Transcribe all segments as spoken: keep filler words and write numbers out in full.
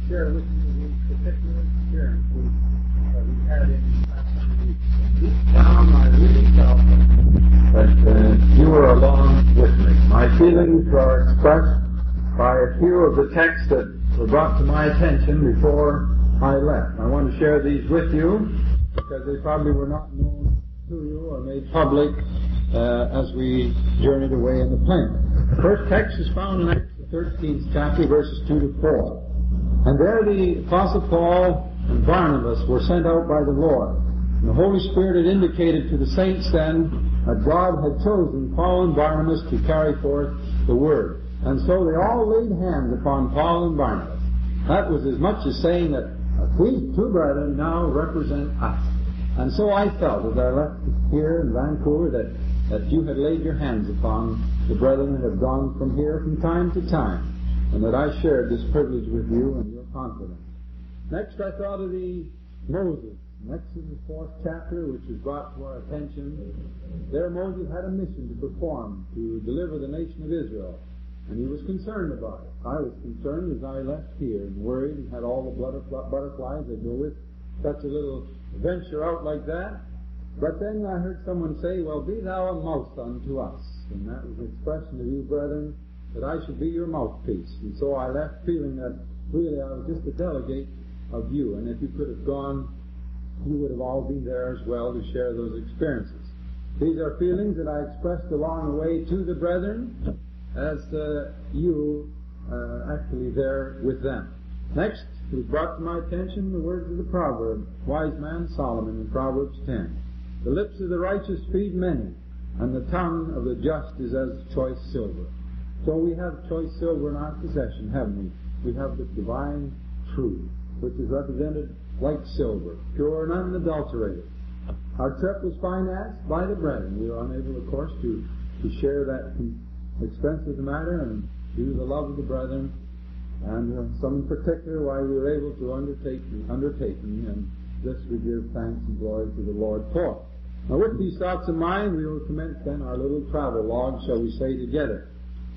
share with you the particular experiences that we had in the past few weeks. Deep down, I really felt that uh, you were along with me. My feelings are expressed by a few of the texts that were brought to my attention before I left. I want to share these with you because they probably were not known to you or made public uh, as we journeyed away in the plane. The first text is found in Acts the thirteenth chapter, verses two to four. And there the Apostle Paul and Barnabas were sent out by the Lord. And the Holy Spirit had indicated to the saints then that God had chosen Paul and Barnabas to carry forth the Word. And so they all laid hands upon Paul and Barnabas. That was as much as saying that these two brethren now represent us. And so I felt as I left here in Vancouver that, that you had laid your hands upon the brethren that have gone from here from time to time, and that I shared this privilege with you and your confidence. Next I thought of the Moses. Next is the fourth chapter, which was brought to our attention. There Moses had a mission to perform, to deliver the nation of Israel. And he was concerned about it. I was concerned as I left here and worried and had all the butterflies that go with such a little venture out like that. But then I heard someone say, well, be thou a mouth unto us. And that was an expression of you, brethren, that I should be your mouthpiece. And so I left feeling that really I was just a delegate of you. And if you could have gone, you would have all been there as well to share those experiences. These are feelings that I expressed along the way to the brethren, as uh, you uh, actually there with them. Next, it was brought to my attention the words of the proverb, wise man Solomon in Proverbs ten. The lips of the righteous feed many, and the tongue of the just is as choice silver. So we have choice silver in our possession, haven't we? We have the divine truth, which is represented like silver, pure and unadulterated. Our trip was financed by the brethren. We were unable, of course, to, to share that expense of the matter and due to the love of the brethren, and uh, some in particular why we were able to undertake undertaking, and this we give thanks and glory to the Lord for. Now with these thoughts in mind, we will commence then our little travel log, shall we say, together.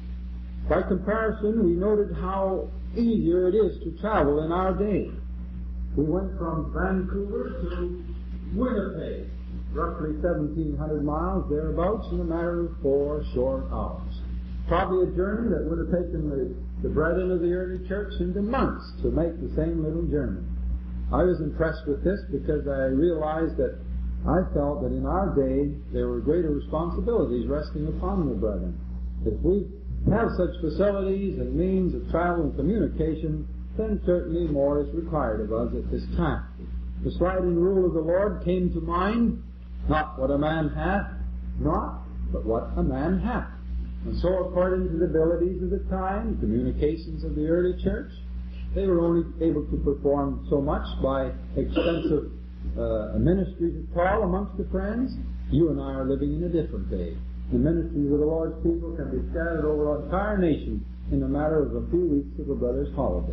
By comparison, we noted how easier it is to travel in our day. We went from Vancouver to Winnipeg, roughly seventeen hundred miles thereabouts, in a matter of four short hours. Probably a journey that would have taken the, the brethren of the early church into months to make the same little journey. I was impressed with this because I realized that I felt that in our day there were greater responsibilities resting upon the brethren. If we have such facilities and means of travel and communication, then certainly more is required of us at this time. The sliding rule of the Lord came to mind, not what a man hath, not, but what a man hath. And so according to the abilities of the time, communications of the early church, they were only able to perform so much by extensive uh, ministries at all amongst the friends. You and I are living in a different day. The ministries of the Lord's people can be scattered over an entire nation in a matter of a few weeks of a brother's holiday.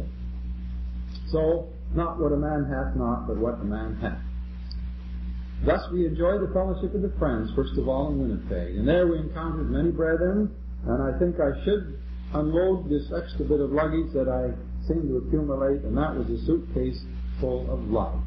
So, not what a man hath not, but what a man hath. Thus we enjoyed the fellowship of the friends, first of all in Winnipeg. And there we encountered many brethren, and I think I should unload this extra bit of luggage that I seemed to accumulate, and that was a suitcase full of love.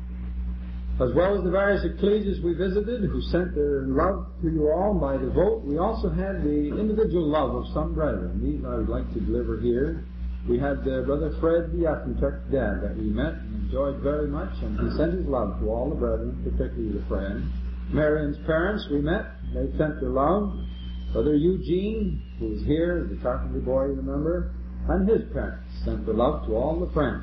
As well as the various ecclesias we visited, who sent their love to you all by the vote, we also had the individual love of some brethren. These I would like to deliver here. We had uh, Brother Fred Yasinchuk's dad that we met and enjoyed very much, and he sent his love to all the brethren, particularly the friends. Marion's parents we met, they sent their love. Brother Eugene, who was here, the carpenter boy, remember, and his parents sent their love to all the friends.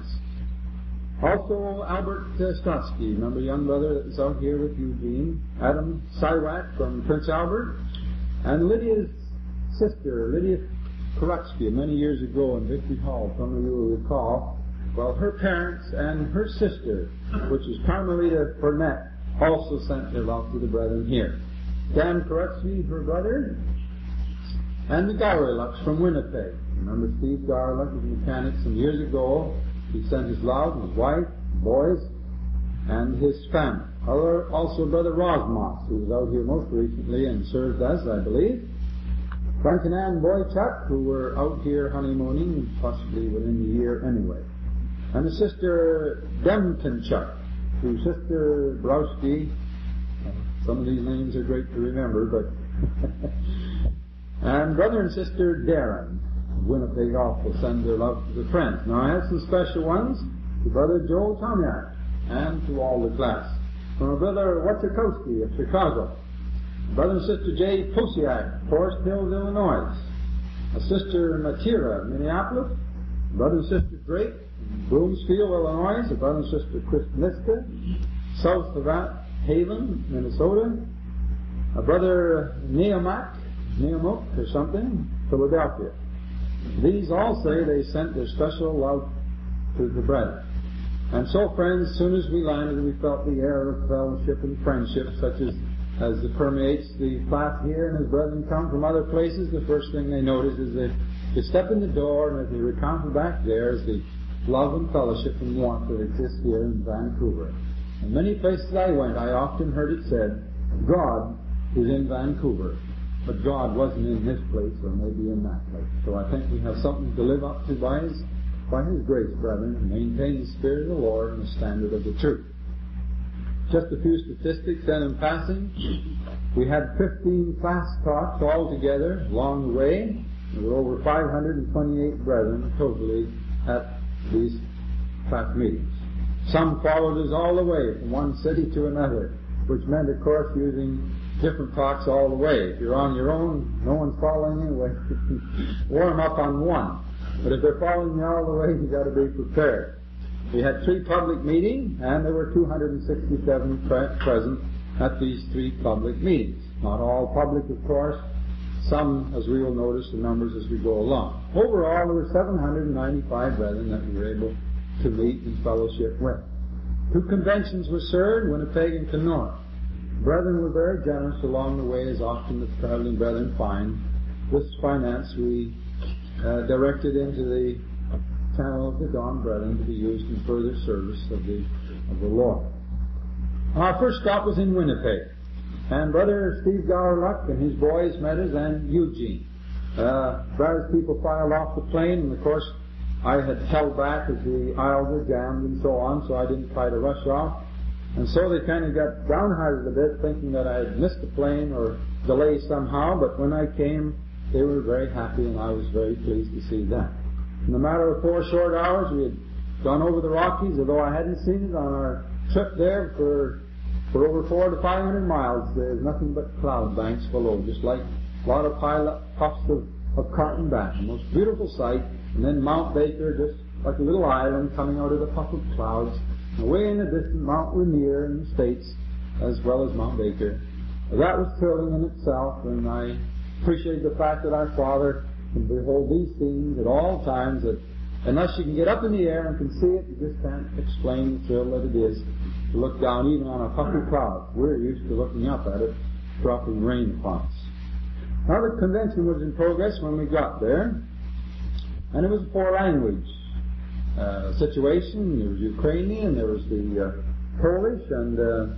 Also Albert uh, Stotsky, remember, young brother that was out here with Eugene. Adam Siwak from Prince Albert, and Lydia's sister, Lydia Korutsky, many years ago in Victory Hall, some of you will recall. Well, her parents and her sister, which is Carmelita Burnett, also sent their love to the brethren here. Dan Korutsky, her brother, and the Garlics from Winnipeg. Remember Steve Garlick was a mechanic some years ago. He sent his love, his wife, boys, and his family. Other, also Brother Rosmoss, who was out here most recently and served us, I believe. Frank and Ann Boychuk, who were out here honeymooning, possibly within the year anyway. and the Sister Demkinchuk, to Sister Browski. Some of these names are great to remember, but and Brother and Sister Darren, Winnipeg, also send their love to the friends. Now I have some special ones to Brother Joel Tomyak and to all the class. From a Brother Wachakowski of Chicago, Brother and Sister Jay Posiak, Forest Hills, Illinois, a Sister Matira of Minneapolis, Brother and Sister Drake, Bloomsfield, Illinois, a Brother and Sister Chris Niska, south of Haven, Minnesota, a Brother Neomak, Neomok or something, Philadelphia. These all say they sent their special love to the brethren. And so, friends, as soon as we landed, we felt the air of fellowship and friendship, such as as it permeates the class here, and as brethren come from other places, the first thing they notice is that they step in the door, and as they recounted back there is the love and fellowship and warmth that exists here in Vancouver. In many places I went, I often heard it said, God is in Vancouver, but God wasn't in this place or maybe in that place. So I think we have something to live up to by His, by His grace, brethren, and maintain the Spirit of the Lord and the standard of the truth. Just a few statistics then in passing. We had fifteen class talks all together along the way. There were over five hundred twenty-eight brethren totally at these class meetings. Some followed us all the way from one city to another, which meant, of course, using different talks all the way. If you're on your own, no one's following you, warm up on one. But if they're following you all the way, you've got to be prepared. We had three public meetings, and there were two hundred sixty-seven pre- present at these three public meetings. Not all public, of course. Some, as we will notice, the numbers as we go along. Overall, there were seven hundred ninety-five brethren that we were able to meet and fellowship with. Two conventions were served, Winnipeg and Kenora. Brethren were very generous along the way, as often the traveling brethren find. This finance we uh, directed into the channel of the Dawn Brethren to be used in further service of the of the Lord. Our first stop was in Winnipeg, and Brother Steve Gowerluck and his boys met us, and Eugene. Uh, as people filed off the plane, and of course I had held back as the aisles were jammed and so on, so I didn't try to rush off. And so they kind of got downhearted a bit, thinking that I had missed the plane or delayed somehow, but when I came, they were very happy, and I was very pleased to see that. In a matter of four short hours, we had gone over the Rockies, although I hadn't seen it on our trip there for for over four to five hundred miles. There's nothing but cloud banks below, just like a lot of pilot puffs of, of cotton back. The most beautiful sight. And then Mount Baker, just like a little island coming out of the puff of clouds. Away in the distance, Mount Rainier in the States, as well as Mount Baker. That was thrilling in itself, and I appreciate the fact that our Father can behold these scenes at all times, that unless you can get up in the air and can see it, you just can't explain the thrill that it is to look down even on a puffy cloud. We're used to looking up at it, dropping rain upon us. Now the convention was in progress when we got there, and it was a four-language uh, situation. There was Ukrainian, there was the uh, Polish, and uh,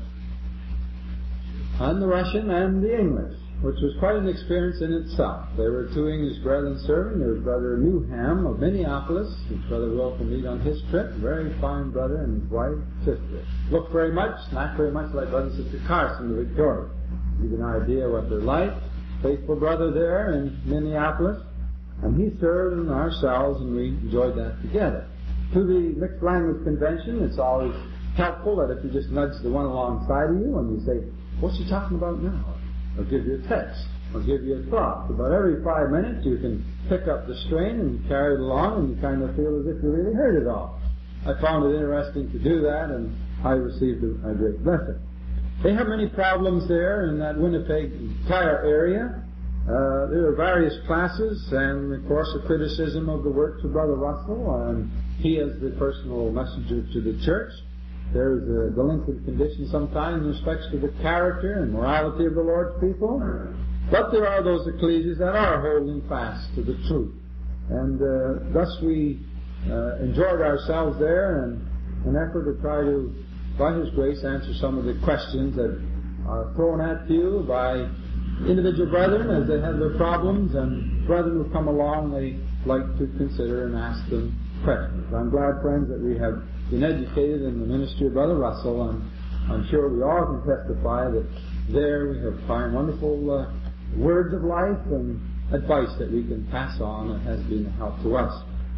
and the Russian, and the English, which was quite an experience in itself. There were two English brethren serving. There was Brother Newham of Minneapolis, which Brother Will will meet on his trip. Very fine brother, and his wife, sister. Looked very much, not very much like Brother and Sister Carson of Victoria. Give you an idea what they're like. Faithful brother there in Minneapolis. And he served and ourselves, and we enjoyed that together. To the mixed language convention, it's always helpful that if you just nudge the one alongside of you and you say, "What's he talking about now?" I'll give you a text. I'll give you a thought. About every five minutes you can pick up the strain and carry it along, and you kind of feel as if you really heard it all. I found it interesting to do that, and I received a, a great blessing. They have many problems there in that Winnipeg entire area. Uh, there are various classes, and of course a criticism of the works of Brother Russell, and he is the personal messenger to the church. There is a delinquent condition sometimes in respect to the character and morality of the Lord's people. But there are those ecclesias that are holding fast to the truth. And uh, thus we uh, enjoyed ourselves there in an effort to try to, by His grace, answer some of the questions that are thrown at you by individual brethren as they have their problems, and brethren who come along they like to consider and ask them questions. I'm glad, friends, that we have been educated in the ministry of Brother Russell, and I'm sure we all can testify that there we have found wonderful uh, words of life and advice that we can pass on that has been a help to us.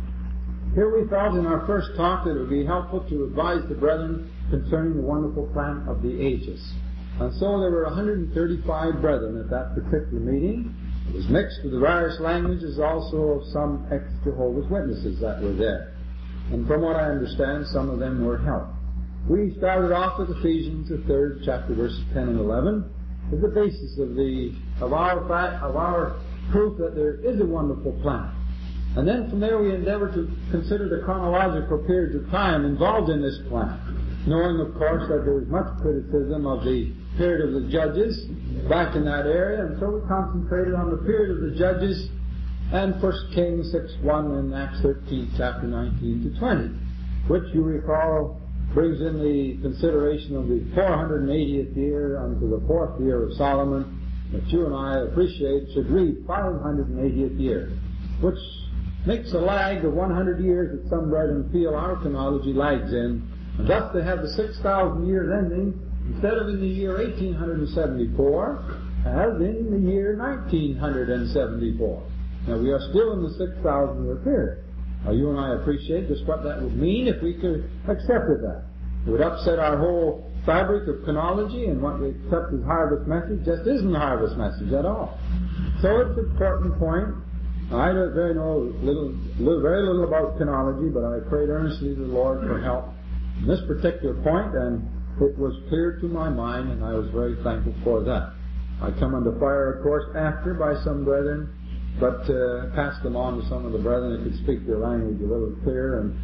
Here we felt in our first talk that it would be helpful to advise the brethren concerning the wonderful plan of the ages. And so there were one hundred thirty-five brethren at that particular meeting. It was mixed with the various languages also of some ex-Jehovah's Witnesses that were there. And from what I understand, some of them were helped. We started off with Ephesians, the third chapter, verses ten and eleven, as the basis of the of our fact, of our proof that there is a wonderful plan. And then from there we endeavor to consider the chronological periods of time involved in this plan, knowing, of course, that there was much criticism of the period of the judges back in that area, and so we concentrated on the period of the judges and First Kings six one and Acts thirteen, chapter nineteen to twenty, which you recall brings in the consideration of the four hundred eightieth year unto the fourth year of Solomon, that you and I appreciate should read five hundred eightieth year, which makes a lag of one hundred years that some brethren feel our chronology lags in, and thus they have the six thousand years ending instead of in the year eighteen seventy-four, as in the year nineteen seventy-four. Now we are still in the six thousand year period. Now you and I appreciate just what that would mean if we could accept that. It would upset our whole fabric of chronology, and what we accept as harvest message just isn't harvest message at all. So it's an important point. I don't very know little, little, very little about chronology, but I prayed earnestly to the Lord for help in this particular point, and it was clear to my mind, and I was very thankful for that. I come under fire, of course, after by some brethren, but uh, passed them on to some of the brethren that could speak their language a little clearer, and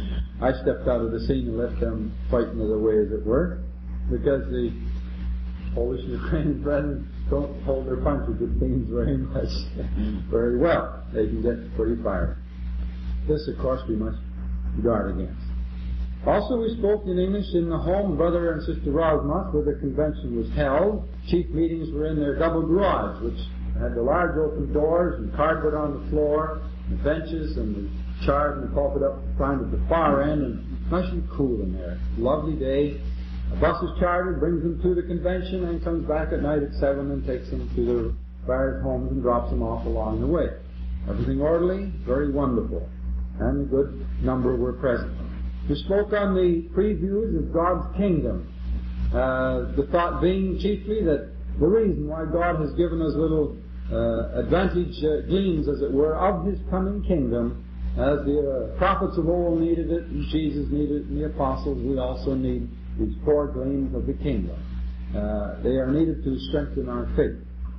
I stepped out of the scene and let them fight in their way, as it were, because the Polish and Ukrainian brethren don't hold their punches, it seems, very much, very well. They can get pretty fiery. This, of course, we must guard against. Also, we spoke in English in the home of Brother and Sister Rosmas, where the convention was held. Chief meetings were in their double garage, which had the large open doors and carpet on the floor, and benches, and the chart and the pulpit up front at the far end, and nice and cool in there. Lovely day. A bus is chartered, brings them to the convention, and comes back at night at seven and takes them to their various homes and drops them off along the way. Everything orderly, very wonderful, and a good number were present. We spoke on the previews of God's kingdom, uh, the thought being chiefly that the reason why God has given us little uh, advantage uh, gleams, as it were, of His coming kingdom, as the uh, prophets of old needed it, and Jesus needed it, and the apostles, we also need these four gleams of the kingdom. Uh, they are needed to strengthen our faith.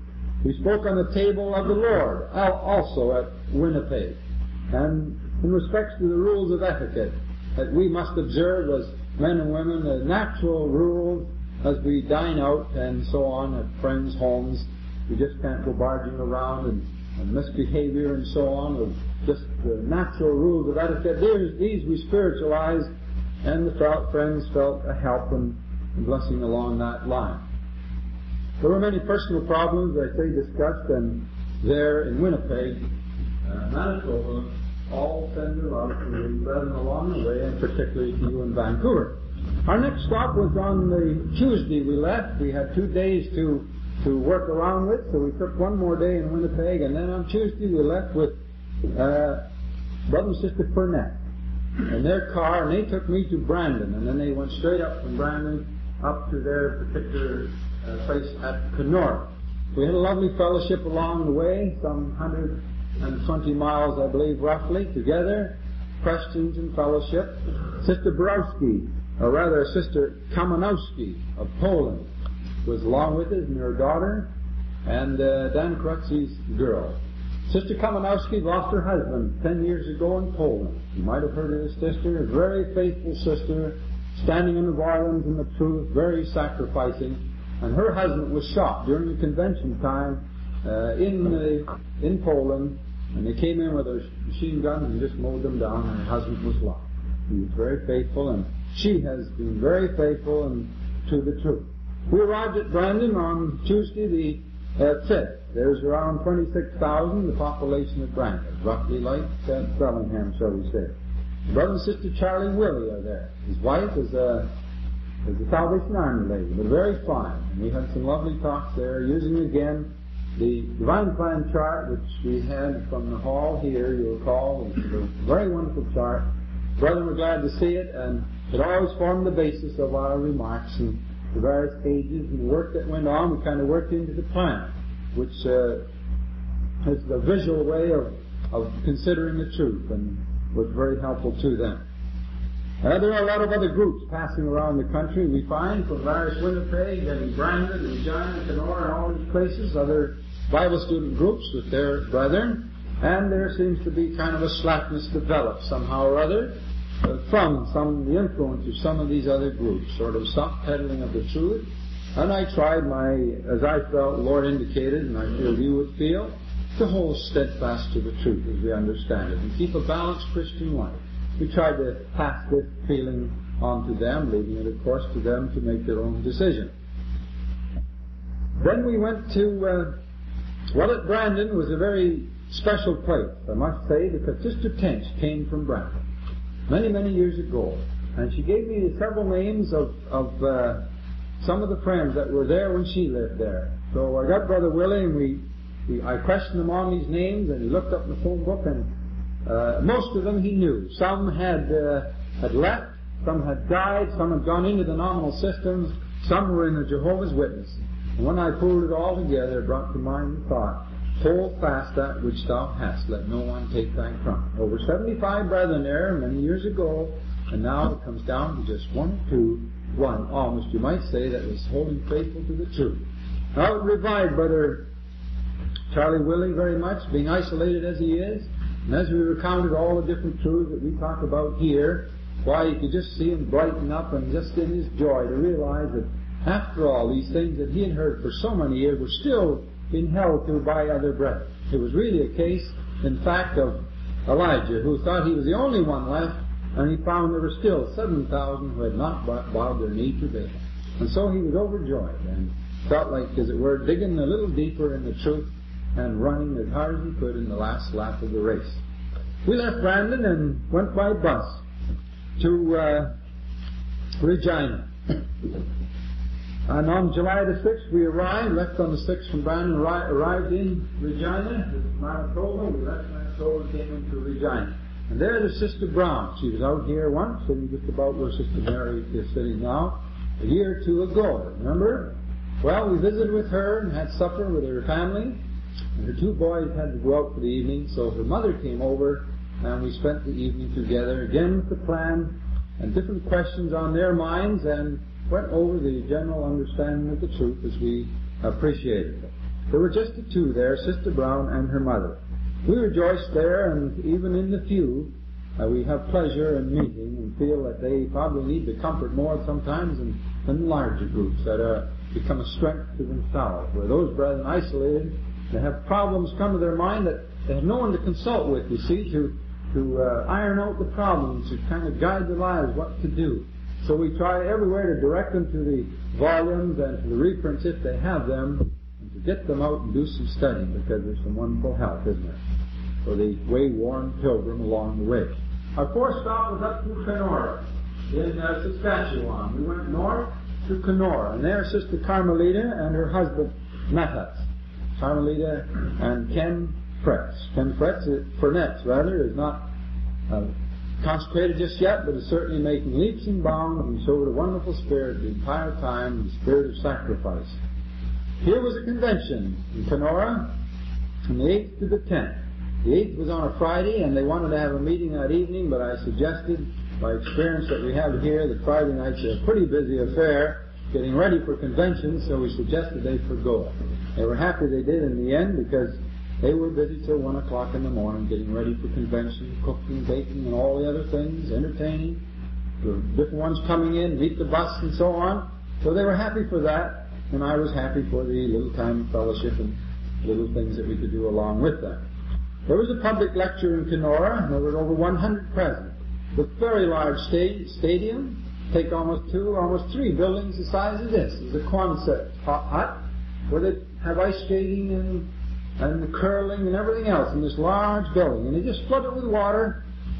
We spoke on the table of the Lord, also at Winnipeg, and in respect to the rules of etiquette that we must observe as men and women, the natural rules as we dine out and so on at friends' homes. We just can't go barging around and, and misbehavior and so on, of just the natural rules of etiquette. There's, these we spiritualize, and the friends felt a help and blessing along that line. There were many personal problems, I say, discussed, and there in Winnipeg, uh, Manitoba, all send their love to the brethren along the way, and particularly to you in Vancouver. Our next stop was on the Tuesday we left. We had two days to, to work around with, so we took one more day in Winnipeg, and then on Tuesday we left with uh, Brother and Sister Burnett in their car, and they took me to Brandon, and then they went straight up from Brandon up to their particular uh, place at Kenora. We had a lovely fellowship along the way, some one hundred twenty miles, I believe, roughly, together, questions and fellowship. Sister Borowski, or rather Sister Kamanowski of Poland, was along with us, and her daughter, and uh, Dan Krutzy's girl. Sister Kamanowski lost her husband ten years ago in Poland. You might have heard of this sister, a very faithful sister, standing in the violence and the truth, very sacrificing. And her husband was shot during the convention time uh, in the, in Poland, and they came in with their machine guns and just mowed them down, and her husband was lost. He was very faithful, and she has been very faithful and to the truth. We arrived at Brandon on Tuesday the uh, fifth. There's around twenty-six thousand, the population of Brandon, roughly like uh, Bellingham, shall we say. Brother and Sister Charlie Willie are there. His wife is a, is a Salvation Army lady, but very fine. And we had some lovely talks there, using again the Divine Plan chart, which we had from the hall here, you'll recall. It was a very wonderful chart. Brethren were glad to see it, and it always formed the basis of our remarks and the various pages and the work that went on. We kind of worked into the plan, which uh, is the visual way of, of considering the truth, and was very helpful to them. Uh, there are a lot of other groups passing around the country, we find, from various Winnipeg and Brandon and Regina, Kenora, and all these places, other Bible student groups with their brethren, and there seems to be kind of a slackness developed somehow or other uh, from some of the influence of some of these other groups, sort of soft peddling of the truth. And I tried my, as I felt the Lord indicated, and I feel you would feel, to hold steadfast to the truth as we understand it, and keep a balanced Christian life. We tried to pass this feeling on to them, leaving it, of course, to them to make their own decision. Then we went to, uh, well, at Brandon was a very special place, I must say, because Sister Tench came from Brandon many, many years ago. And she gave me several names of, of uh, some of the friends that were there when she lived there. So I got Brother Willie, and we, we I questioned him on these names, and he looked up in the phone book, and Uh, most of them he knew. Some had uh, had left, some had died, some had gone into the nominal systems, some were in the Jehovah's Witness. And when I pulled it all together, it brought to mind the thought, hold fast that which thou hast, let no one take thy crown. Over seventy-five brethren there many years ago, and now it comes down to just one or two, one almost, you might say, that was holding faithful to the truth. Now it revived Brother Charlie Willie very much, being isolated as he is. And as we recounted all the different truths that we talk about here, why, you could just see him brighten up, and just in his joy to realize that after all, these things that he had heard for so many years were still being held to by other brethren. It was really a case, in fact, of Elijah, who thought he was the only one left, and he found there were still seven thousand who had not bowed their knee to Baal. And so he was overjoyed and felt like, as it were, digging a little deeper in the truth and running as hard as he could in the last lap of the race. We left Brandon and went by bus to uh, Regina. And on July the sixth we arrived, left on the sixth from Brandon, arrived in Regina, Manitoba. We left Manitoba and came into Regina. And there is Sister Brown. She was out here once, sitting just about where Sister Mary is sitting now, a year or two ago. Remember? Well, we visited with her and had supper with her family. And her two boys had to go out for the evening, so her mother came over, and we spent the evening together, again with the plan, and different questions on their minds, and went over the general understanding of the truth as we appreciated it. There were just the two there, Sister Brown and her mother. We rejoiced there, and even in the few, uh, we have pleasure in meeting and feel that they probably need the comfort more sometimes than, than larger groups that uh, become a strength to themselves, where those brethren isolated, they have problems come to their mind that they have no one to consult with, you see, to, to uh, iron out the problems, to kind of guide their lives what to do. So we try everywhere to direct them to the volumes and to the reprints if they have them, and to get them out and do some studying, because there's some wonderful help, isn't there, for the way-worn pilgrim along the way. Our fourth stop was up to Kenora in uh, Saskatchewan. We went north to Kenora, and there Sister Carmelita and her husband met us. Carmelita and Ken Fretz. Ken Fretz, Fretz rather, is not uh, consecrated just yet, but is certainly making leaps and bounds, and showed a wonderful spirit the entire time, the spirit of sacrifice. Here was a convention in Kenora from the eighth to the tenth. The eighth was on a Friday, and they wanted to have a meeting that evening, but I suggested, by experience that we have here, that Friday nights are a pretty busy affair, getting ready for convention, so we suggested they forgo it. They were happy they did in the end, because they were busy till one o'clock in the morning getting ready for convention, cooking, baking, and all the other things, entertaining. The different ones coming in, meet the bus, and so on. So they were happy for that, and I was happy for the little time of fellowship and little things that we could do along with that. There was a public lecture in Kenora, and there were over one hundred present, with very large sta- stadium, take almost two, almost three buildings the size of this. It's a Quonset hut, where they have ice skating and, and curling and everything else in this large building. And they just flood it with water,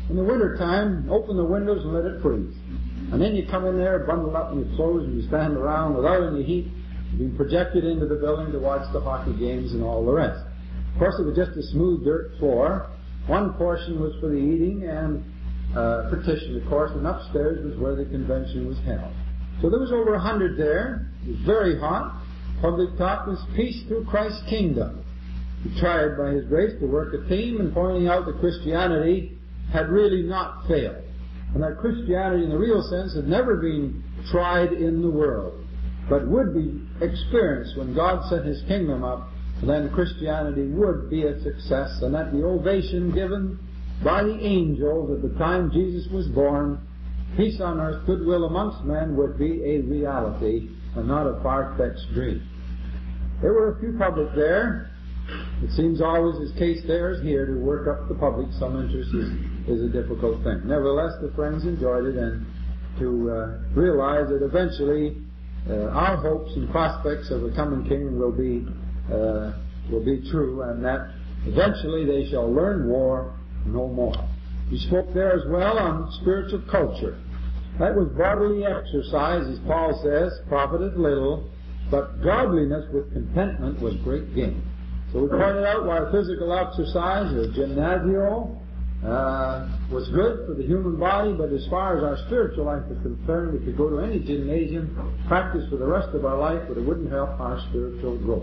In the winter time, open the windows and let it freeze. And then you come in there, bundled up in your clothes, and you stand around without any heat, being projected into the building to watch the hockey games and all the rest. Of course, it was just a smooth dirt floor. One portion was for the eating and uh, partition, of course, and upstairs was where the convention was held. So there was over a hundred there. It was very hot. Public talk was peace through Christ's kingdom. He tried by His grace to work a theme in pointing out that Christianity had really not failed, and that Christianity in the real sense had never been tried in the world, but would be experienced when God set His kingdom up. Then Christianity would be a success, and that the ovation given by the angels at the time Jesus was born, peace on earth, goodwill amongst men, would be a reality and not a far-fetched dream. There were a few public there. It seems always as case there as here to work up the public some interest is, is a difficult thing. Nevertheless, the friends enjoyed it, and to uh, realize that eventually uh, our hopes and prospects of a coming king will be uh, will be true, and that eventually they shall learn war no more. He spoke there as well on spiritual culture. That was bodily exercise, as Paul says, profited little, but godliness with contentment was great gain. So we pointed out why physical exercise, or gymnasio, uh, was good for the human body, but as far as our spiritual life is concerned, we could go to any gymnasium, practice for the rest of our life, but it wouldn't help our spiritual growth.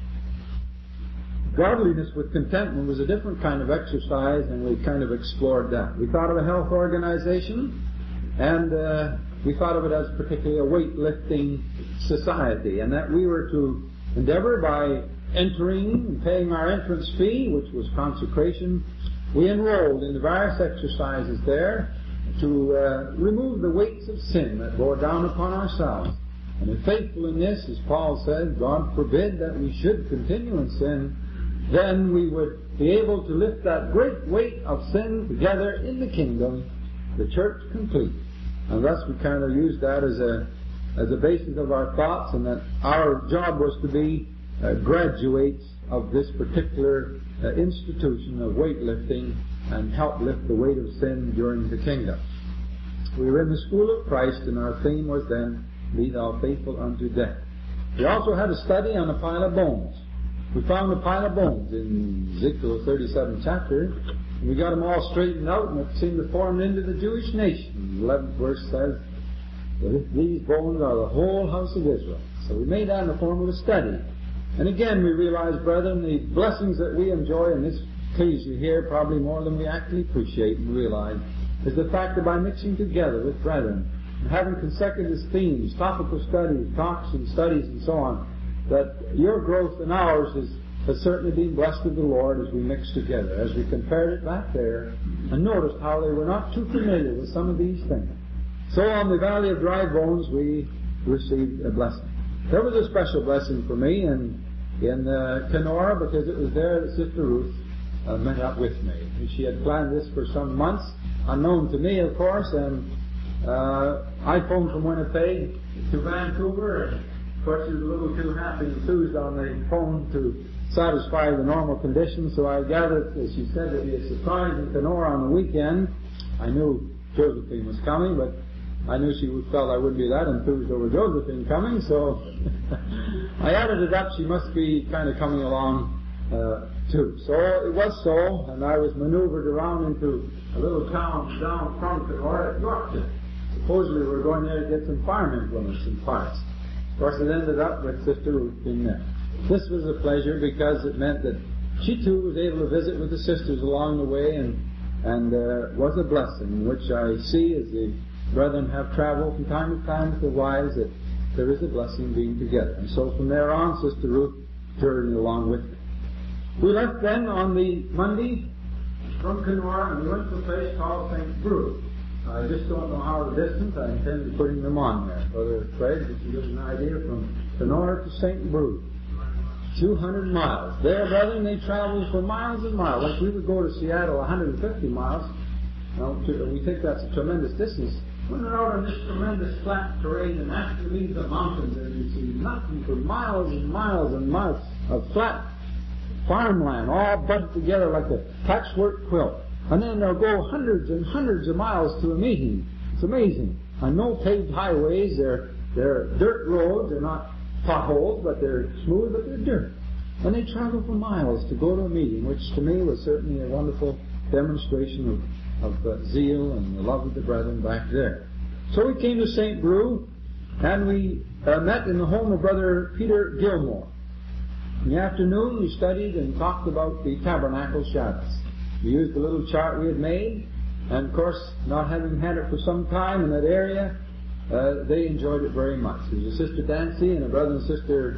Godliness with contentment was a different kind of exercise, and we kind of explored that. We thought of a health organization, and uh, we thought of it as particularly a weightlifting society, and that we were to endeavor by entering and paying our entrance fee, which was consecration. We enrolled in the various exercises there to uh, remove the weights of sin that bore down upon ourselves. And if faithful in this, as Paul said, God forbid that we should continue in sin, then we would be able to lift that great weight of sin together in the kingdom, the church complete. And thus we kind of used that as a as a basis of our thoughts, and that our job was to be uh, graduates of this particular uh, institution of weightlifting and help lift the weight of sin during the kingdom. We were in the school of Christ, and our theme was then, Be thou faithful unto death. We also had a study on a pile of bones. We found a pile of bones in Ezekiel thirty-seventh chapter. And we got them all straightened out, and it seemed to form into the Jewish nation. The eleventh verse says, these bones are the whole house of Israel. So we made that in the form of a study. And again, we realized, brethren, the blessings that we enjoy in this ecclesia here, probably more than we actually appreciate and realize, is the fact that by mixing together with brethren, and having consecutive themes, topical studies, talks and studies and so on, that your growth and ours is, has certainly been blessed of the Lord as we mix together, as we compared it back there, and noticed how they were not too familiar with some of these things. So on the Valley of Dry Bones, we received a blessing. There was a special blessing for me in, in uh, Kenora, because it was there that Sister Ruth uh, met up with me. She had planned this for some months, unknown to me, of course, and uh, I phoned from Winnipeg to Vancouver, and of course, she was a little too happy and enthused on the phone to satisfy the normal conditions, so I gathered, as she said, there'd be a surprise in Kenora on the weekend. I knew Josephine was coming, but I knew she felt I wouldn't be that enthused over Josephine coming, so I added it up. She must be kind of coming along uh, too. So it was so, and I was maneuvered around into a little town down from Kenora at Yorkton. Supposedly we were going there to get some farm implements and parts. Of course, it ended up with Sister Ruth being there. This was a pleasure because it meant that she too was able to visit with the sisters along the way, and and uh, was a blessing, which I see as the brethren have traveled from time to time with their wives, that there is a blessing being together. And so from there on, Sister Ruth journeyed along with me. We left then on the Monday from Kenora, and we went to a place called Saint Brew. I just don't know how the distance. I intend to putting them on there. Brother Craig, if you give an idea, from Kenora to Saint Brew, two hundred miles. There, brethren, they traveled for miles and miles. Like we would go to Seattle one hundred fifty miles. Now, we think that's a tremendous distance. When they're out on this tremendous flat terrain, and after you leave the mountains, and you see nothing for miles and miles and miles of flat farmland, all budded together like a patchwork quilt. And then they'll go hundreds and hundreds of miles to a meeting. It's amazing. On no paved highways, they're, they're dirt roads. They're not potholes, but they're smooth, but they're dirt. And they travel for miles to go to a meeting, which to me was certainly a wonderful demonstration of, of uh, zeal and the love of the brethren back there. So we came to Saint Brew, and we uh, met in the home of Brother Peter Gilmore. In the afternoon, we studied and talked about the tabernacle shadows. We used the little chart we had made, and of course, not having had it for some time in that area, uh, they enjoyed it very much. There was a Sister Dancy and a brother and sister,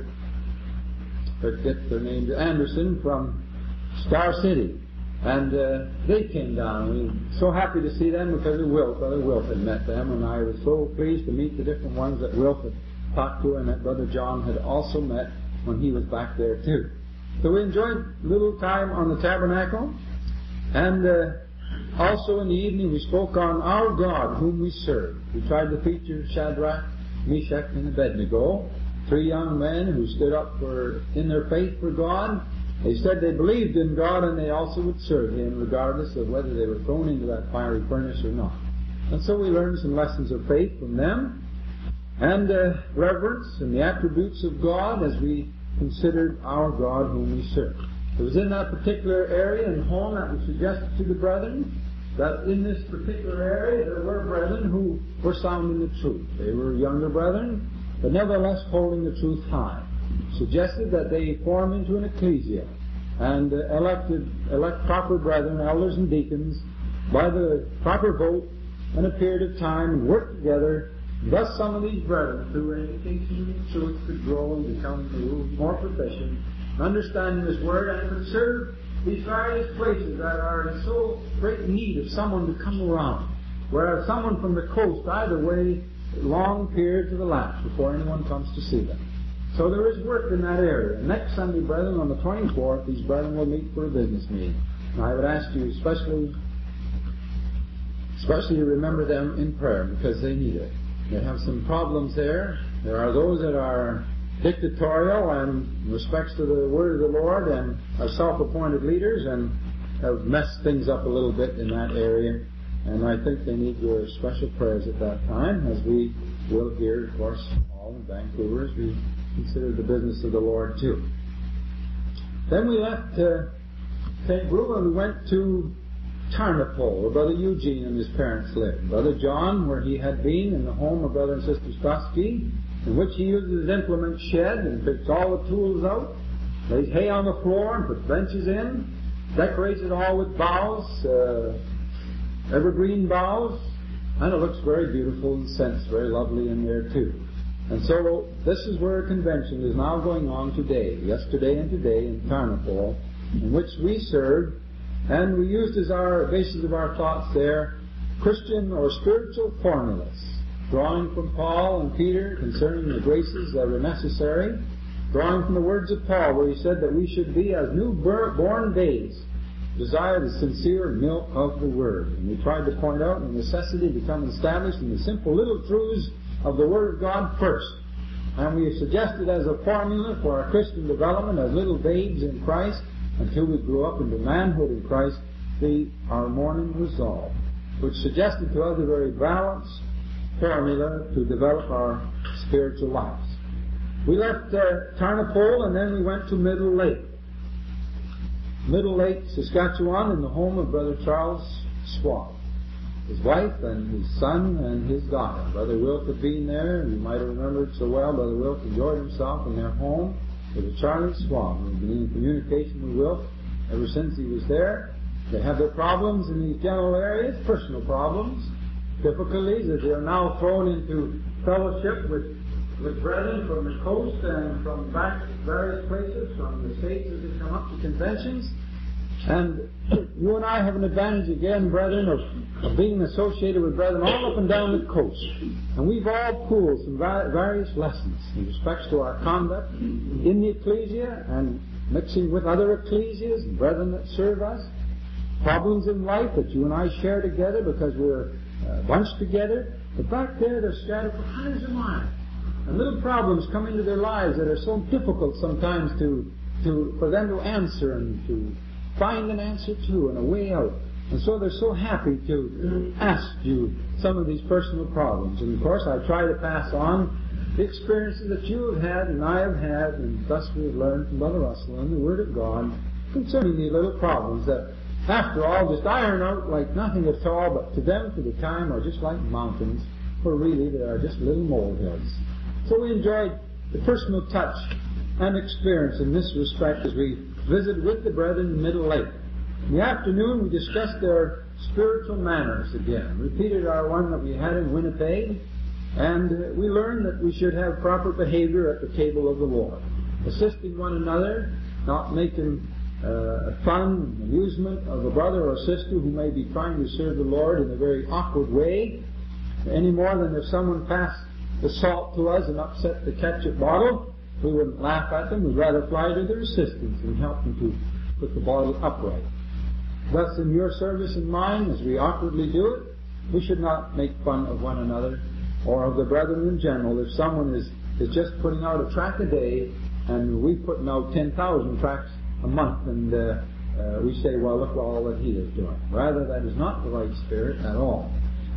I forget their names, Anderson from Star City. And uh, they came down. We were so happy to see them because of Wilf. Brother Wilf had met them, and I was so pleased to meet the different ones that Wilf had talked to and that Brother John had also met when he was back there too. So we enjoyed a little time on the tabernacle, and uh, also in the evening we spoke on our God whom we serve. We tried to feature Shadrach, Meshach, and Abednego, three young men who stood up for in their faith for God. They said they believed in God and they also would serve Him regardless of whether they were thrown into that fiery furnace or not. And so we learned some lessons of faith from them, and uh, reverence and the attributes of God as we considered our God whom we serve. It was in that particular area and home that we suggested to the brethren that in this particular area there were brethren who were sounding the truth. They were younger brethren, but nevertheless holding the truth high. Suggested that they form into an ecclesia and uh, elected elect proper brethren, elders and deacons by the proper vote in a period of time and work together. Thus some of these brethren, through education and truth, could grow and become more proficient, understanding this word, and could serve these various places that are in so great need of someone to come around. Whereas someone from the coast either way long periods of elapse before anyone comes to see them. So there is work in that area. Next Sunday, brethren, on the twenty-fourth, these brethren will meet for a business meeting. And I would ask you especially, especially to remember them in prayer because they need it. They have some problems there. There are those that are dictatorial and in respects to the word of the Lord and are self-appointed leaders and have messed things up a little bit in that area. And I think they need your special prayers at that time, as we will here, of course, all in Vancouver, as we consider the business of the Lord too. Then we left uh, Saint Brew and we went to Tarnopol, where Brother Eugene and his parents lived. Brother John, where he had been in the home of Brother and Sister Stosky, in which he used his implement shed and picks all the tools out, lays hay on the floor and puts benches in, decorates it all with boughs, uh, evergreen boughs, and it looks very beautiful and scents very lovely in there too. And so this is where a convention is now going on today, yesterday and today in Tarnopol, in which we served, and we used as our basis of our thoughts there Christian or spiritual formulas, drawing from Paul and Peter concerning the graces that are necessary, drawing from the words of Paul where he said that we should be as newborn babes, desire the sincere milk of the Word. And we tried to point out the necessity to become established in the simple little truths of the Word of God first. And we have suggested as a formula for our Christian development as little babes in Christ until we grow up into manhood in Christ, the our morning resolve, which suggested to us a very balanced formula to develop our spiritual lives. We left uh, Tarnopol and then we went to Middle Lake. Middle Lake, Saskatchewan, in the home of Brother Charles Schwab, his wife and his son and his daughter. Brother Wilk had been there, and you might have remembered so well. Brother Wilk enjoyed himself in their home with Charlie Schwab. We've been in communication with Wilk ever since he was there. They have their problems in these general areas, personal problems, difficulties, that they are now thrown into fellowship with with brethren from the coast and from back various places, from the states as they come up to conventions. And you and I have an advantage again, brethren, of, of being associated with brethren all up and down the coast. And we've all pooled some va- various lessons in respect to our conduct in the ecclesia and mixing with other ecclesias and brethren that serve us. Problems in life that you and I share together because we're uh, bunched together. But back there they're scattered for hundreds of miles. And little problems come into their lives that are so difficult sometimes to, to for them to answer and to find an answer to and a way out. And so they're so happy to ask you some of these personal problems. And of course, I try to pass on the experiences that you have had and I have had, and thus we have learned from Brother Russell and the Word of God concerning these little problems that, after all, just iron out like nothing at all, but to them, for the time, are just like mountains, where really they are just little molehills. So we enjoyed the personal touch and experience in this respect as we visited with the brethren in Middle Lake. In the afternoon, we discussed their spiritual manners again, repeated our one that we had in Winnipeg, and uh, we learned that we should have proper behavior at the table of the Lord, assisting one another, not making uh, fun and amusement of a brother or sister who may be trying to serve the Lord in a very awkward way, any more than if someone passed the salt to us and upset the ketchup bottle. We wouldn't laugh at them, we'd rather fly to their assistance and help them to put the bottle upright. Thus, in your service and mine, as we awkwardly do it, we should not make fun of one another or of the brethren in general. If someone is, is just putting out a tract a day and we putting out ten thousand tracts a month, and uh, uh, we say, well, look at all that he is doing. Rather, that is not the right spirit at all.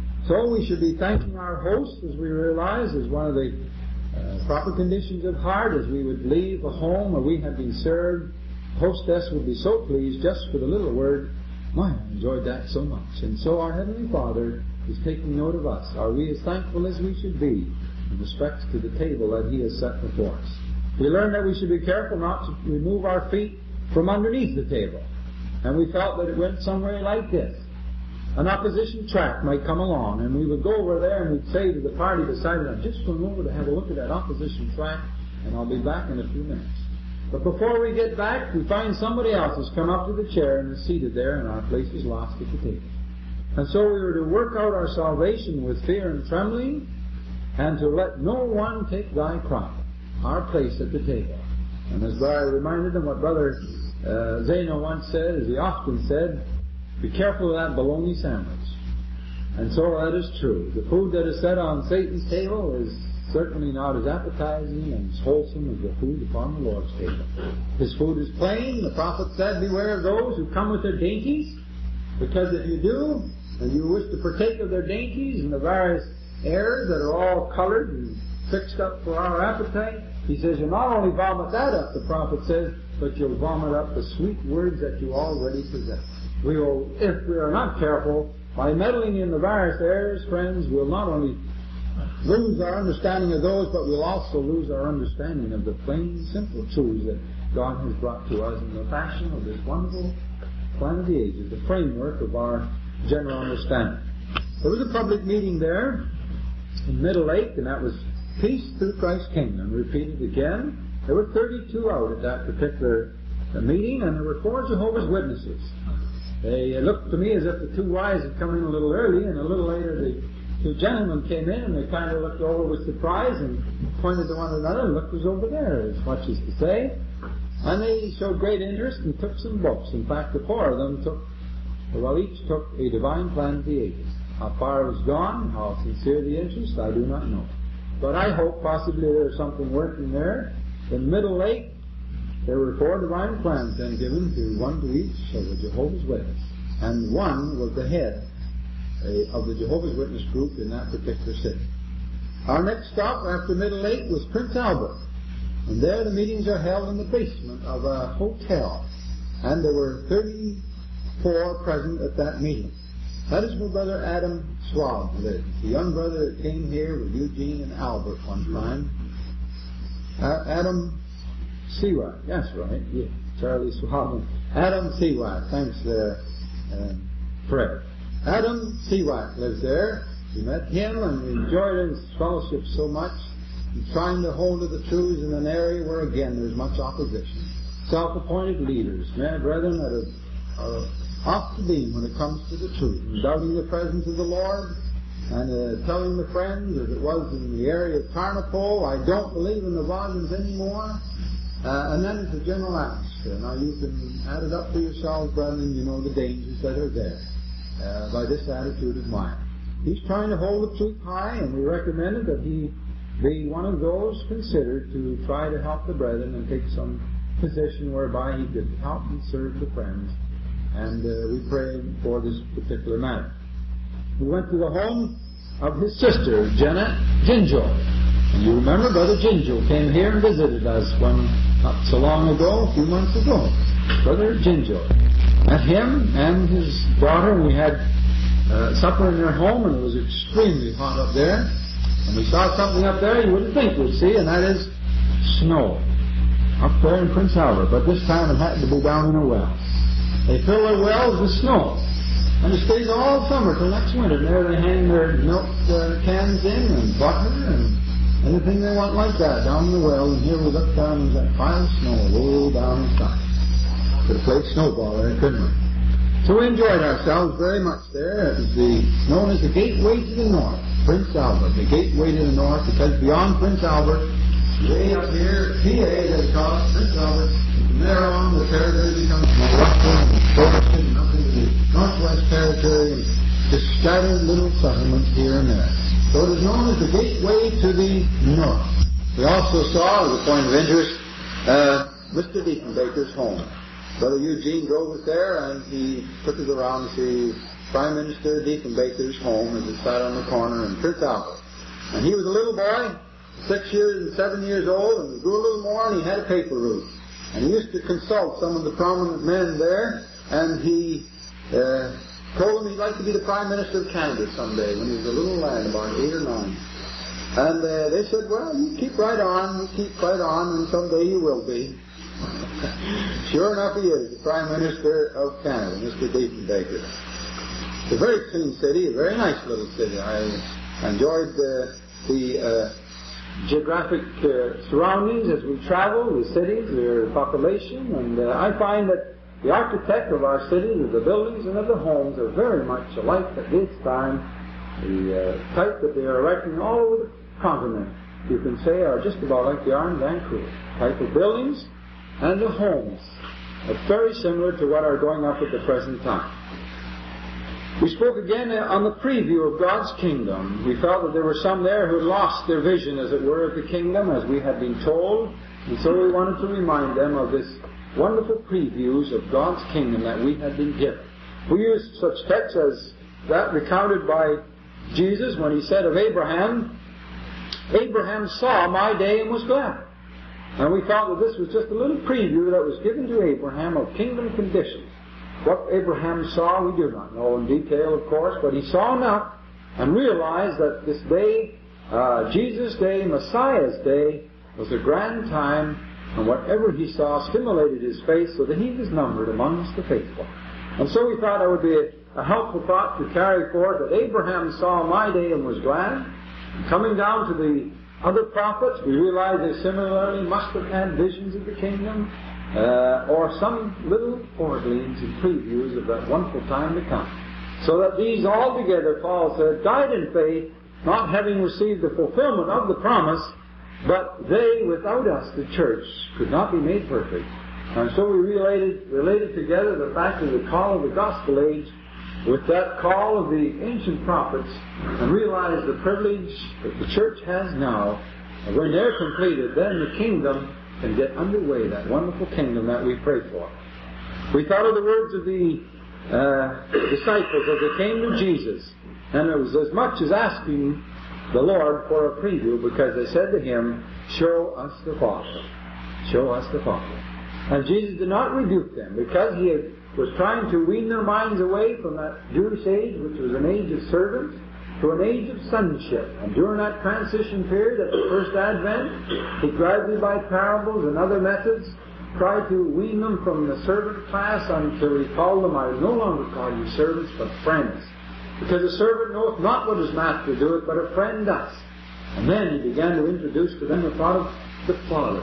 So we should be thanking our host, as we realize, as one of the uh, proper conditions of heart, as we would leave a home where we had been served. Hostess would be so pleased just for the little word, "My, I enjoyed that so much." And so our Heavenly Father is taking note of us. Are we as thankful as we should be in respect to the table that He has set before us? We learned that we should be careful not to remove our feet from underneath the table. And we felt that it went somewhere like this. An opposition track might come along, and we would go over there and we'd say to the party beside it, "I'm just going over to have a look at that opposition track, and I'll be back in a few minutes." But before we get back, we find somebody else has come up to the chair and is seated there, and our place is lost at the table. And so we were to work out our salvation with fear and trembling, and to let no one take thy crown, our place at the table. And as I reminded them what Brother uh, Zeno once said, as he often said, be careful of that bologna sandwich. And so that is true. The food that is set on Satan's table is certainly not as appetizing and as wholesome as the food upon the Lord's table. His food is plain. The prophet said, beware of those who come with their dainties, because if you do, and you wish to partake of their dainties and the various airs that are all colored and fixed up for our appetite, he says, you'll not only vomit that up, the prophet says, but you'll vomit up the sweet words that you already possess. We will, if we are not careful, by meddling in the various airs, friends, we'll not only lose our understanding of those, but we'll also lose our understanding of the plain, simple truths that God has brought to us in the fashion of this wonderful plan of the ages, the framework of our general understanding. There was a public meeting there in Middle Lake, and that was Peace Through Christ's Kingdom. Repeated again. There were thirty-two out at that particular meeting, and there were four Jehovah's Witnesses. They looked to me as if the two wives had come in a little early, and a little later the two gentlemen came in, and they kind of looked over with surprise and pointed to one another, and look who's over there, as much as to say. And they showed great interest and took some books. In fact, the four of them took, well, each took a divine plan of the ages. How far it was gone, how sincere the interest, I do not know. But I hope possibly there's something working there. In Middle Lake, there were four divine plans then given to one to each of the Jehovah's Witnesses. And one was the head of the Jehovah's Witness group in that particular city. Our next stop after Middle Lake was Prince Albert. And there the meetings are held in the basement of a hotel. And there were thirty-four present at that meeting. That is where Brother Adam Schwab lived. The young brother that came here with Eugene and Albert one time. Uh, Adam Seawag. That's right. Yeah. Charlie Schwab. Adam Seawag. Thanks there, uh, Fred. Adam Seawag lives there. We met him and we enjoyed his fellowship so much. He's trying to hold to the truths in an area where, again, there's much opposition. Self-appointed leaders, men, brethren, that are, are off the beam when it comes to the truth, and doubting the presence of the Lord, and uh, telling the friends, as it was in the area of Tarnopol, I don't believe in the volumes anymore. Uh, and then it's a general atmosphere. Now you can add it up for yourselves, brethren, you know the dangers that are there uh, by this attitude of mine. He's trying to hold the truth high, and we recommended that he be one of those considered to try to help the brethren and take some position whereby he could help and serve the friends and uh, we prayed for this particular matter. We went to the home of his sister, Janet Ginjo. And you remember Brother Ginjo came here and visited us one not so long ago, a few months ago. Brother Ginjo. Met him and his daughter, and we had uh, supper in their home, and it was extremely hot up there. And we saw something up there you wouldn't think we'd see, and that is snow. Up there in Prince Albert, but this time it had to be down in a well. They fill their wells with snow, and it stays all summer till next winter. And there they hang their milk uh, cans in, and butter, and anything they want like that down in the well. And here we look down, and there's that pile of snow roll down inside. Could have played snowball there, couldn't we? So we enjoyed ourselves very much there. It was the, known as the gateway to the north, Prince Albert. The gateway to the north, because beyond Prince Albert, way up here, P A, they call it, Prince Albert. From there on, the territory becomes Morocco and Thornton and up into the Northwest Territory, and just scattered little settlements here and there. So it is known as the gateway to the north. We also saw, as a point of interest, uh, Mister Diefenbaker's home. Brother Eugene drove us there, and he took us around to see Prime Minister Diefenbaker's home as it sat on the corner in Prince Albert. And he was a little boy, six years and seven years old, and he grew a little more, and he had a paper route. And he used to consult some of the prominent men there, and he uh, told them he'd like to be the Prime Minister of Canada someday when he was a little lad, about eight or nine. And uh, they said, well, you keep right on, you keep right on, and someday you will be. Sure enough, he is the Prime Minister of Canada, Mister Diefenbaker. It's a very clean city, a very nice little city. I enjoyed uh, the... Uh, geographic uh, surroundings as we travel, the cities, their population, and uh, I find that the architect of our cities, of the buildings and of the homes, are very much alike at this time. The uh, type that they are erecting all over the continent, you can say, are just about like they are in Vancouver. Type of buildings and the homes are very similar to what are going up at the present time. We spoke again on the preview of God's kingdom. We felt that there were some there who had lost their vision, as it were, of the kingdom, as we had been told. And so we wanted to remind them of this wonderful previews of God's kingdom that we had been given. We used such texts as that recounted by Jesus when he said of Abraham, Abraham saw my day and was glad. And we thought that this was just a little preview that was given to Abraham of kingdom conditions. What Abraham saw, we do not know in detail, of course, but he saw enough and realized that this day, uh, Jesus' day, Messiah's day, was a grand time, and whatever he saw stimulated his faith so that he was numbered amongst the faithful. And so we thought it would be a, a helpful thought to carry forth that Abraham saw my day and was glad. And coming down to the other prophets, we realize they similarly must have had visions of the kingdom, Uh, or some little foregleams and previews of that wonderful time to come. So that these all together, Paul said, died in faith, not having received the fulfillment of the promise, but they, without us, the church, could not be made perfect. And so we related, related together the fact of the call of the gospel age with that call of the ancient prophets, and realized the privilege that the church has now. And when they're completed, then the kingdom and get underway, that wonderful kingdom that we pray for. We thought of the words of the uh, disciples as they came to Jesus, and it was as much as asking the Lord for a preview, because they said to him, show us the Father. Show us the Father. And Jesus did not rebuke them, because he had, was trying to wean their minds away from that Jewish age, which was an age of servants, to an age of sonship. And during that transition period at the first advent, he gradually by parables and other methods tried to wean them from the servant class until he called them, I will no longer call you servants, but friends. Because a servant knoweth not what his master doeth, but a friend does. And then he began to introduce to them the thought of the Father.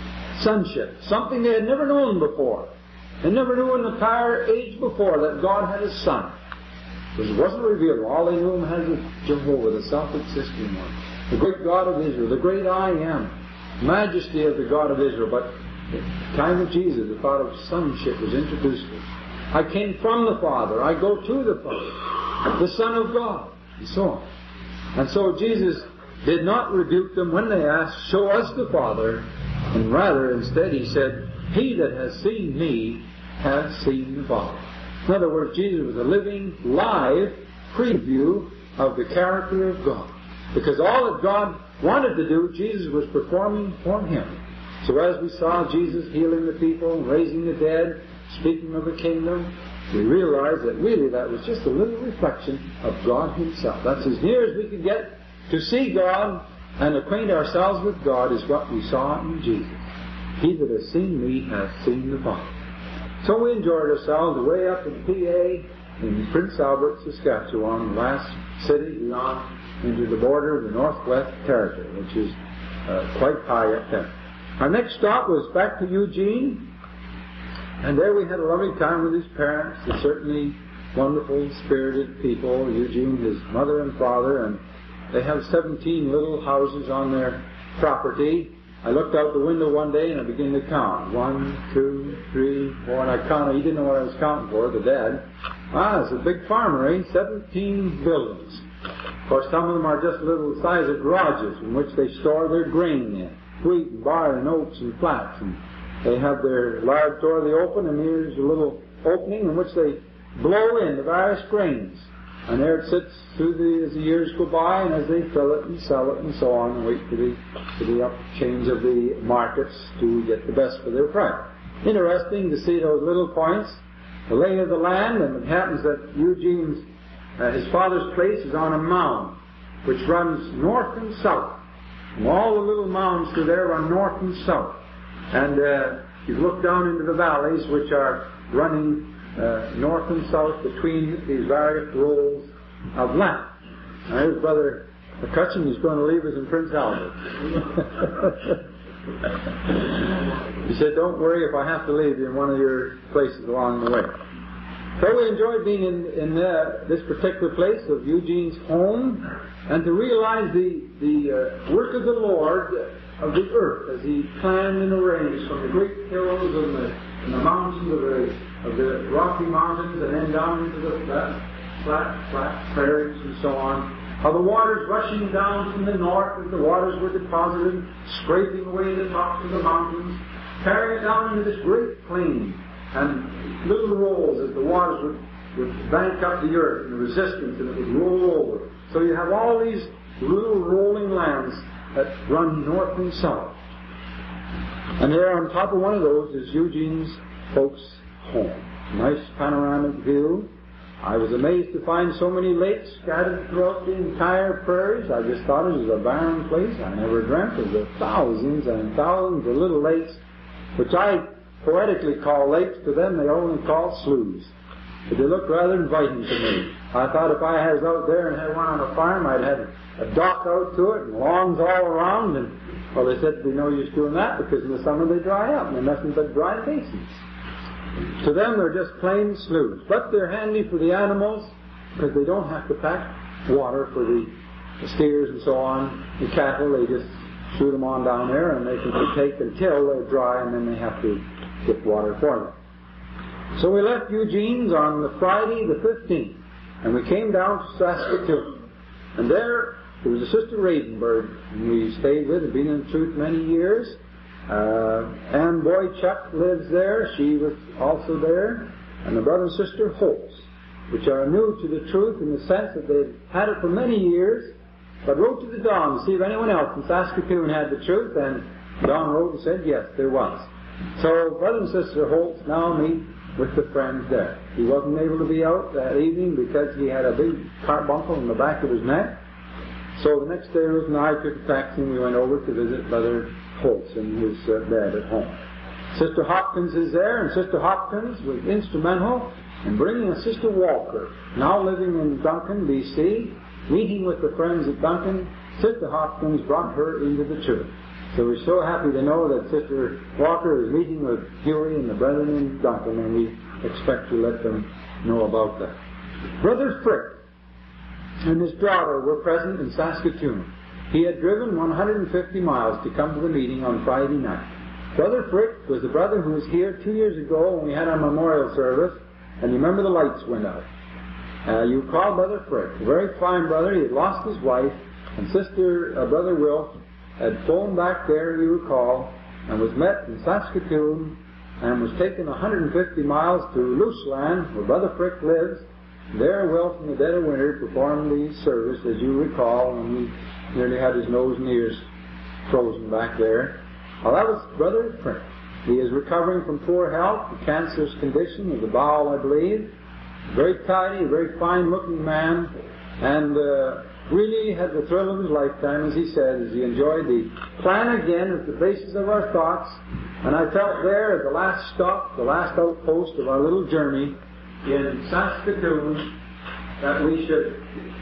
Sonship. Something they had never known before. They never knew in the entire age before that God had a Son. Because it wasn't revealed. All they knew him as Jehovah, the self-existing one. The great God of Israel, the great I Am. Majesty of the God of Israel. But at the time of Jesus, the thought of sonship was introduced to him. I came from the Father. I go to the Father. The Son of God. And so on. And so Jesus did not rebuke them when they asked, show us the Father. And rather, instead, he said, he that has seen me has seen the Father. In other words, Jesus was a living, live preview of the character of God. Because all that God wanted to do, Jesus was performing for Him. So as we saw Jesus healing the people, raising the dead, speaking of the kingdom, we realized that really that was just a little reflection of God Himself. That's as near as we could get to see God and acquaint ourselves with God is what we saw in Jesus. He that has seen me has seen the Father. So we enjoyed ourselves way up in P A in Prince Albert, Saskatchewan, the last city beyond into the border of the Northwest Territory, which is uh, quite high up there. Our next stop was back to Eugene, and there we had a lovely time with his parents. They're certainly wonderful, spirited people. Eugene, his mother and father, and they have seventeen little houses on their property. I looked out the window one day and I began to count. One, two, three, four, and I counted. He didn't know what I was counting for, the dad. Ah, it's a big farmer, eh? seventeen buildings. Of course, some of them are just little size of garages in which they store their grain in. Wheat and barley and oats and flax. And they have their large door they open, and here's a little opening in which they blow in the various grains. And there it sits through the, as the years go by, and as they fill it and sell it and so on, and wait for the, for the up change of the markets to get the best for their price. Interesting to see those little points, the lay of the land, and it happens that Eugene's, uh, his father's place is on a mound, which runs north and south. And all the little mounds through there run north and south. And uh, you look down into the valleys, which are running uh, north and south between these various rolls of land. Now, here's Brother McCutcheon. He's going to leave us in Prince Albert. He said, don't worry if I have to leave you in one of your places along the way. So we enjoyed being in, in uh, this particular place of Eugene's home, and to realize the, the uh, work of the Lord of the earth as He planned and arranged from the great hills and the, and the mountains of the, of the Rocky Mountains and then down into the flat, flat, flat prairies and so on. How the waters rushing down from the north as the waters were deposited, scraping away the tops of the mountains, carrying it down into this great plain, and little rolls as the waters would, would bank up the earth and the resistance, and it would roll over. So you have all these little rolling lands that run north and south. And there on top of one of those is Eugene's folks' home. Nice panoramic view. I was amazed to find so many lakes scattered throughout the entire prairies. I just thought it was a barren place. I never dreamt of the thousands and thousands of little lakes, which I poetically call lakes. To them they only call sloughs. But they look rather inviting to me. I thought if I was out there and had one on a farm, I'd have a dock out to it and lawns all around. And well, they said there'd be no use doing that because in the summer they dry up and they're nothing but dry basins. To them, they're just plain sloughs. But they're handy for the animals because they don't have to pack water for the, the steers and so on. The cattle, they just shoot them on down there and they can take until they're dry and then they have to get water for them. So we left Eugene's on the Friday the fifteenth and we came down to Saskatoon. And there, there was a Sister Ravenberg and we stayed with and been in the truth many years. Uh, Ann Boychuk lives there. She was also there. And the brother and sister Holtz, which are new to the truth in the sense that they've had it for many years, but wrote to the Don to see if anyone else in Saskatoon had the truth, and Don wrote and said yes, there was. So brother and sister Holtz now meet with the friends there. He wasn't able to be out that evening because he had a big carbuncle in the back of his neck. So the next day Ruth and I took a taxi and we went over to visit Brother Holtz in his uh, bed at home. Sister Hopkins is there, and Sister Hopkins was instrumental in bringing a Sister Walker, now living in Duncan, B C, meeting with the friends at Duncan. Sister Hopkins brought her into the church. So we're so happy to know that Sister Walker is meeting with Huey and the brethren in Duncan, and we expect to let them know about that. Brother Frick and his daughter were present in Saskatoon. He had driven one hundred fifty miles to come to the meeting on Friday night. Brother Frick was the brother who was here two years ago when we had our memorial service, and you remember the lights went out. Uh, you call Brother Frick, a very fine brother. He had lost his wife, and Sister uh, Brother Wilf had flown back there, you recall, and was met in Saskatoon and was taken one hundred fifty miles to Looseland, where Brother Frick lives. There, Wilf, in the dead of winter, performed the service, as you recall, and he nearly had his nose and ears frozen back there. Well, that was Brother Frick. He is recovering from poor health, a cancerous condition of the bowel, I believe. Very tidy, very fine-looking man, and uh, really had the thrill of his lifetime, as he said, as he enjoyed the plan again as the basis of our thoughts. And I felt there at the last stop, the last outpost of our little journey in Saskatoon, that we should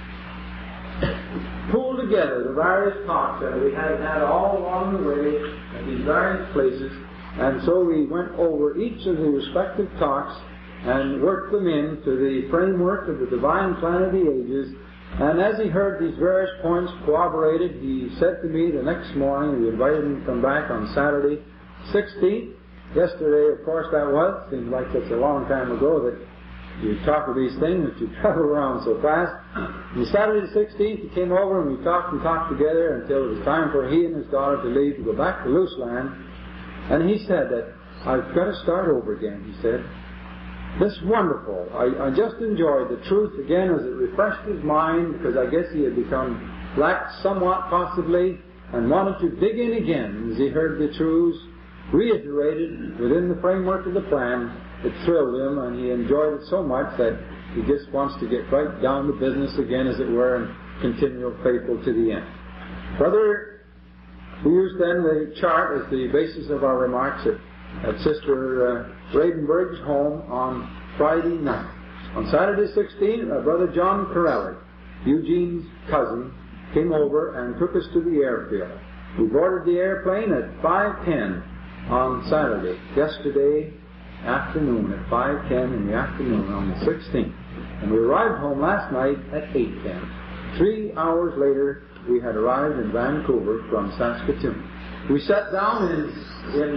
pull together the various talks that we had had all along the way at these various places. And so we went over each of the respective talks and worked them into the framework of the divine plan of the ages. And as he heard these various points corroborated, he said to me the next morning, we invited him to come back on Saturday sixteenth. Yesterday, of course, that was. Seems like such a long time ago that you talk of these things, that you travel around so fast. On Saturday the sixteenth, he came over and we talked and talked together until it was time for he and his daughter to leave to go back to Looseland. And he said that, I've got to start over again, he said. This is wonderful. I, I just enjoyed the truth again as it refreshed his mind, because I guess he had become lacked somewhat possibly and wanted to dig in again as he heard the truths reiterated within the framework of the plan. It thrilled him, and he enjoyed it so much that he just wants to get right down to business again, as it were, and continue faithful to the end. Brother, we used then the chart as the basis of our remarks at, at Sister uh, Radenberg's home on Friday night. On Saturday sixteenth, uh, Brother John Corelli, Eugene's cousin, came over and took us to the airfield. We boarded the airplane at five ten on Saturday, yesterday afternoon, at five ten in the afternoon on the sixteenth. And we arrived home last night at eight ten. Three hours later, we had arrived in Vancouver from Saskatoon. We sat down in, in,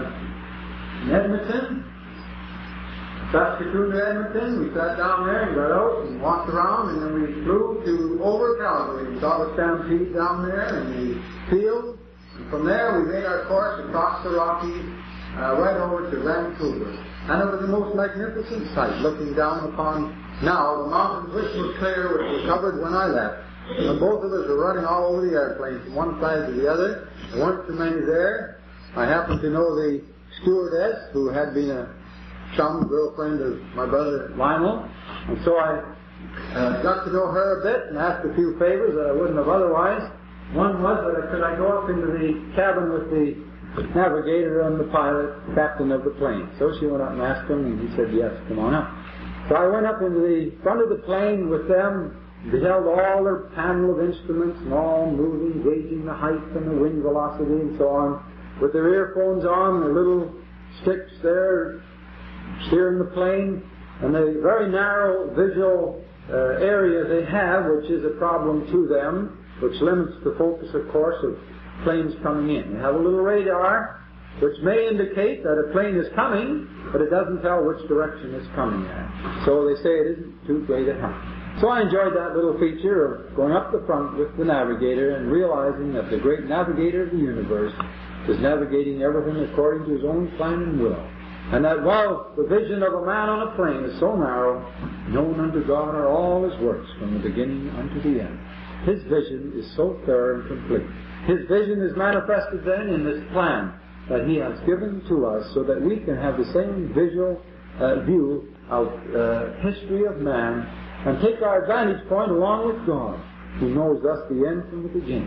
uh, in Edmonton, Saskatoon to Edmonton. We sat down there and got out and walked around, and then we flew to over Calgary. We saw the stampede down there in the field. And from there, we made our course across the Rockies, uh, right over to Vancouver. And it was the most magnificent sight, looking down upon now the mountains, which were clear, which were covered when I left. And both of us were running all over the airplane from one side to the other. There weren't too many there. I happened to know the stewardess, who had been a chum, girlfriend of my brother Lionel. And so I uh, got to know her a bit and asked a few favors that I wouldn't have otherwise. One was that could I go up into the cabin with the navigator and the pilot, captain of the plane. So she went up and asked him, and he said, yes, come on up. So I went up into the front of the plane with them, beheld all their panel of instruments and all moving, gauging the height and the wind velocity and so on, with their earphones on, their little sticks there, steering the plane, and the very narrow visual uh, area they have, which is a problem to them, which limits the focus, of course, of planes coming in. They have a little radar, which may indicate that a plane is coming, but it doesn't tell which direction it's coming at. So they say it isn't too great a height. So I enjoyed that little feature of going up the front with the navigator and realizing that the great navigator of the universe is navigating everything according to his own plan and will. And that while the vision of a man on a plane is so narrow, known unto God are all his works from the beginning unto the end. His vision is so thorough and complete. His vision is manifested then in this plan that he has given to us so that we can have the same visual uh, view of uh, history of man and take our vantage point along with God, who knows us the end from the beginning.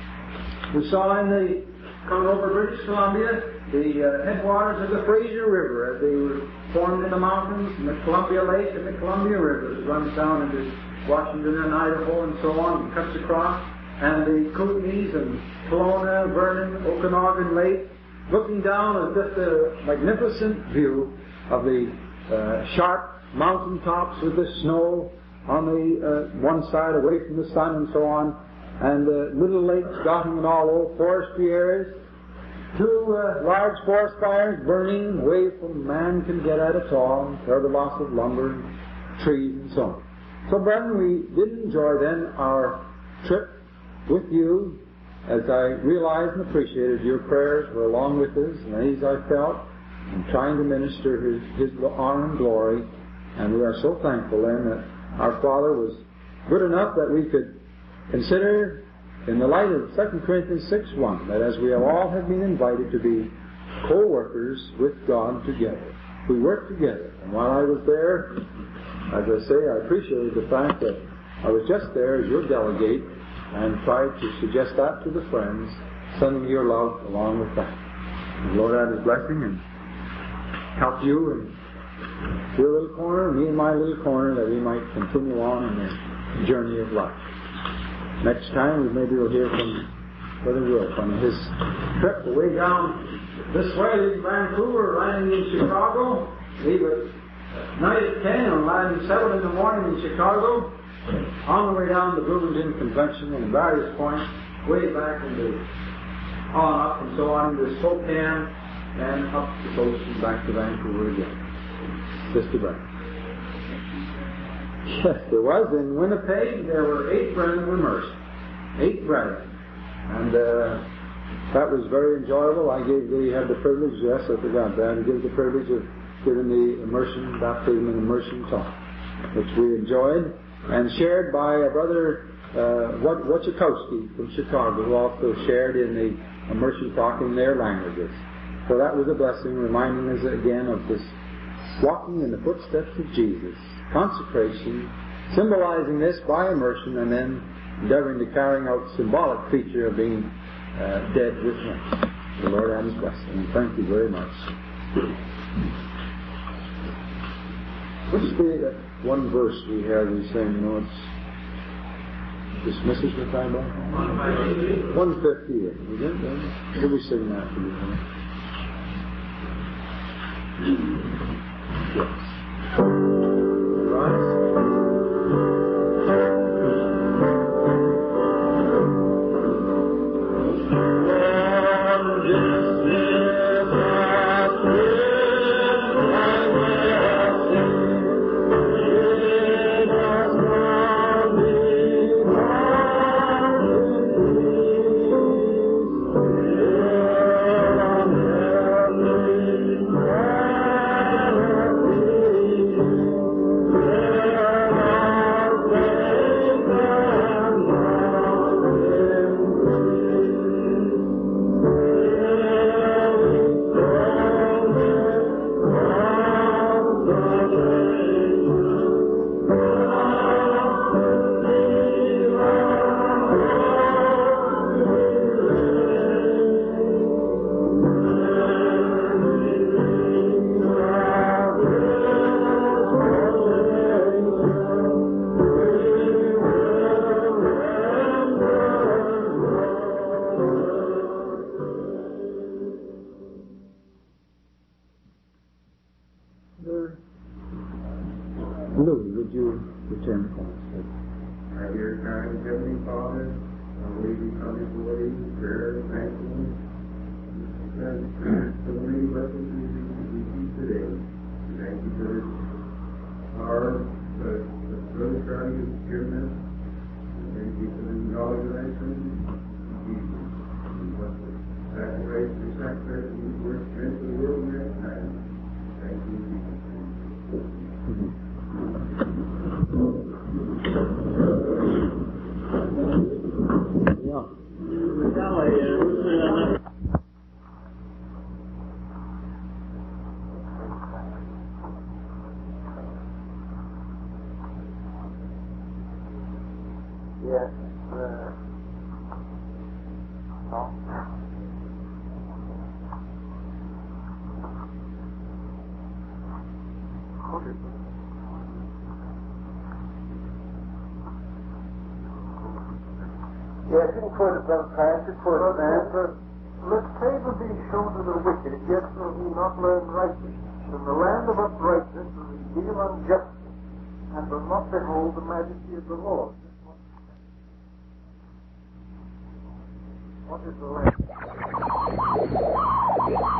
We saw in the, coming over British Columbia, the uh, headwaters of the Fraser River as they were formed in the mountains, and the Columbia Lake and the Columbia River that runs down into Washington and Idaho and so on, and cuts across, and the Kootenays and Kelowna, Vernon, Okanagan Lake, looking down at just a magnificent view of the uh, sharp mountain tops with the snow on the uh, one side away from the sun and so on, and the uh, little lakes dotting in all old forestry areas, two uh, large forest fires burning away from man can get at at all, terrible loss of lumber and trees and so on. So, brethren, we did enjoy then our trip with you, as I realized and appreciated your prayers were along with us, and as I felt, and trying to minister His, His honor and glory. And we are so thankful then that our Father was good enough that we could consider, in the light of Second Corinthians six one, that as we have all have been invited to be co-workers with God together. We work together. And while I was there, as I say, I appreciated the fact that I was just there as your delegate and tried to suggest that to the friends, sending your love along with that. And Lord add His blessing and help you in your little corner, me in my little corner, that we might continue on in the journey of life. Next time, maybe we'll hear from Brother Wolf on his trip way down this way, leaving Vancouver, landing in Chicago, leave at night at ten and landing seven in the morning in Chicago, on the way down to Bloomington Convention and various points, way back into, on up and so on into Spokane, and up the coast and back to Vancouver again. Sister Brown. Yes, there was. In Winnipeg, there were eight brethren immersed. Eight brethren. And uh, that was very enjoyable. I gave the, had the privilege, yes, I forgot that, I gave the privilege of giving the immersion, baptism and immersion talk, which we enjoyed, and shared by a brother, uh, Wachikowski from Chicago, who also shared in the immersion talk in their languages. So that was a blessing, reminding us again of this walking in the footsteps of Jesus, consecration, symbolizing this by immersion, and then endeavoring to carrying out the symbolic feature of being uh, dead with Him. The Lord add His blessing. Thank you very much. What's the uh, one verse we have we saying, you know, it's dismisses the time by? one fifty-eight. We did that? Did we sing that for you? Yes. Right. Yes. Uh, no. Yes, you can quote it, Brother Francis, quote it, man. Let favor be shown to the wicked, yet will he not learn righteousness. And the land of uprightness will reveal unjustice, and will not behold the majesty of the Lord. What is the land?